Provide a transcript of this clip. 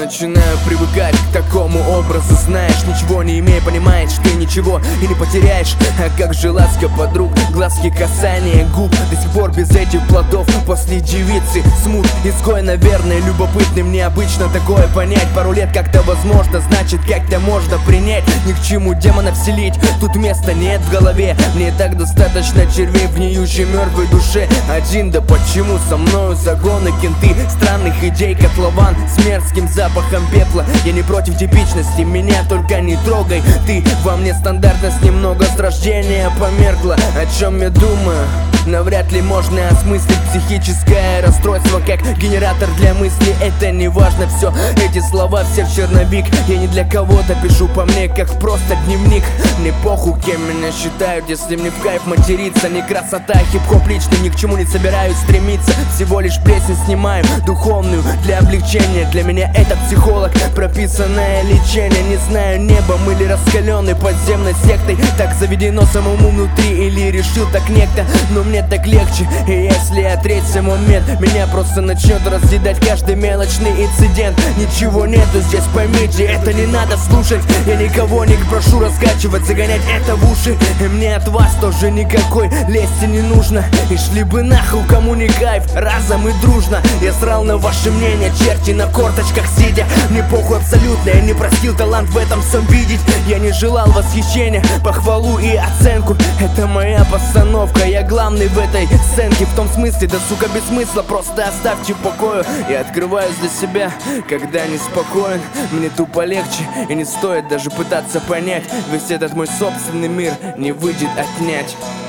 начинаю привыкать к такому образу. Знаешь, ничего не имея, понимаешь, ты ничего и не потеряешь. А как же ласка подруг, глазки, касания губ. До сих пор без этих плодов после девицы смут. Изгой, наверное, любопытным, необычно такое понять. Пару лет как-то возможно, значит как-то можно принять. Ни к чему демона вселить, тут места нет в голове. Мне так достаточно червей в гниющей мертвой душе. Один, да почему со мною загоны, кенты, странных идей, котлован с мерзким запахом пепла. Я не против типичности, меня только не трогай. Ты во мне стандартность немного с рождения померкла. О чем я думаю? Навряд ли можно осмыслить психическое расстройство как генератор для мысли. Это не важно, все эти слова все в черновик. Я не для кого-то пишу по мне, как просто дневник. Мне похуй, кем меня считают, если мне в кайф материться. Не красота, хип-хоп личный, ни к чему не собираюсь стремиться. Всего лишь песню снимаю, духовную, для облегчения. Для меня это психолог, прописанное лечение. Не знаю, небом или раскаленной подземной сектой. Так заведено самому внутри или решил так некто. Но мне так легче, и если отречься момент, меня просто начнет разъедать каждый мелочный инцидент. Ничего нету здесь, поймите, это не надо слушать. Я никого не прошу раскачивать, загонять это в уши. И мне от вас тоже никакой лести не нужно. И шли бы нахуй, кому не кайф, разом и дружно. Я срал на ваше мнение, черти на корточках сидя. Мне похуй абсолютно, я не простил талант в этом всем видеть. Я не желал восхищения, похвалу и оценку. Это моя постановка, я главный в этой сценке. В том смысле, да сука без смысла, просто оставьте в покое. Я открываюсь для себя, когда неспокоен. Мне тупо легче, и не стоит даже пытаться понять. Весь этот мой собственный мир не выйдет отнять.